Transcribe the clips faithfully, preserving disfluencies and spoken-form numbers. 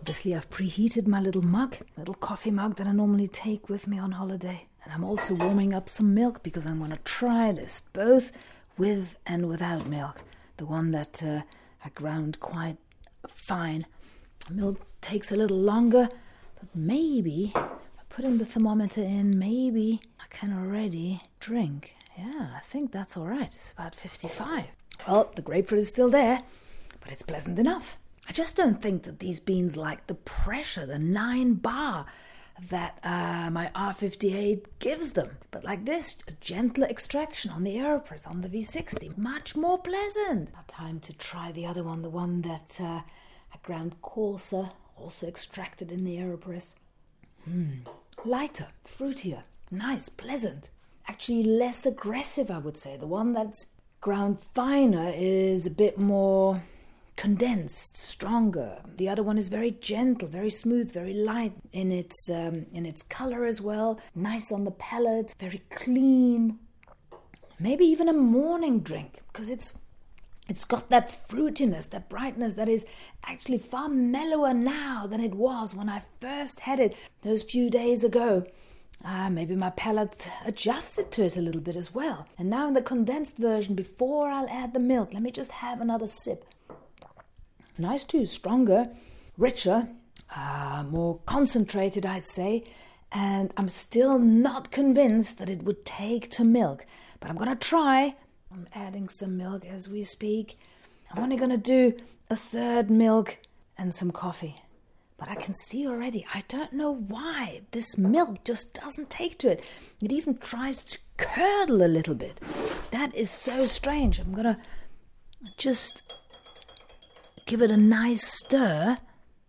Obviously, I've preheated my little mug, little coffee mug that I normally take with me on holiday. And I'm also warming up some milk because I'm going to try this, both with and without milk. The one that uh, I ground quite fine. Milk takes a little longer, but maybe, by putting the thermometer in, maybe I can already drink. Yeah, I think that's all right. It's about fifty-five. Well, the grapefruit is still there, but it's pleasant enough. I just don't think that these beans like the pressure, the nine bar that uh, my R fifty-eight gives them. But like this, a gentler extraction on the AeroPress, on the V sixty, much more pleasant. Now time to try the other one, the one that uh, I ground coarser, also extracted in the AeroPress. Mm. Lighter, fruitier, nice, pleasant. Actually less aggressive, I would say. The one that's ground finer is a bit more condensed, stronger. The other one is very gentle, very smooth, very light in its um, in its color as well. Nice on the palate, very clean. Maybe even a morning drink, because it's it's got that fruitiness, that brightness that is actually far mellower now than it was when I first had it those few days ago. Ah, maybe my palate adjusted to it a little bit as well. And now in the condensed version, before I'll add the milk, let me just have another sip. Nice too, stronger, richer, uh, more concentrated, I'd say. And I'm still not convinced that it would take to milk. But I'm going to try. I'm adding some milk as we speak. I'm only going to do a third milk and some coffee. But I can see already, I don't know why, this milk just doesn't take to it. It even tries to curdle a little bit. That is so strange. I'm going to just give it a nice stir.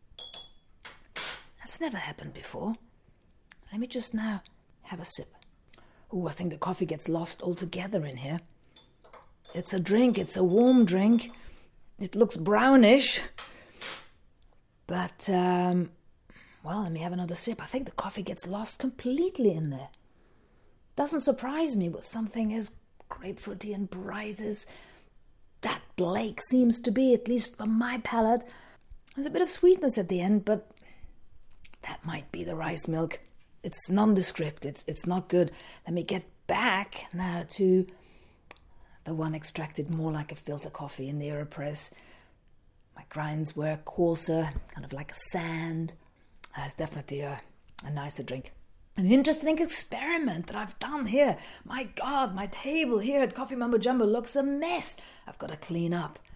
That's never happened before. Let me just now have a sip. Oh, I think the coffee gets lost altogether in here. It's a drink, it's a warm drink. It looks brownish. But, um, well, let me have another sip. I think the coffee gets lost completely in there. Doesn't surprise me with something as grapefruity and bright as that Blake seems to be, at least for my palate. There's a bit of sweetness at the end, but that might be the rice milk. It's nondescript. It's it's not good. Let me get back now to the one extracted more like a filter coffee in the AeroPress. My grinds were coarser, kind of like a sand. That's definitely a, a nicer drink. An interesting experiment that I've done here. My God, my table here at Coffee Mumbo Jumbo looks a mess. I've got to clean up.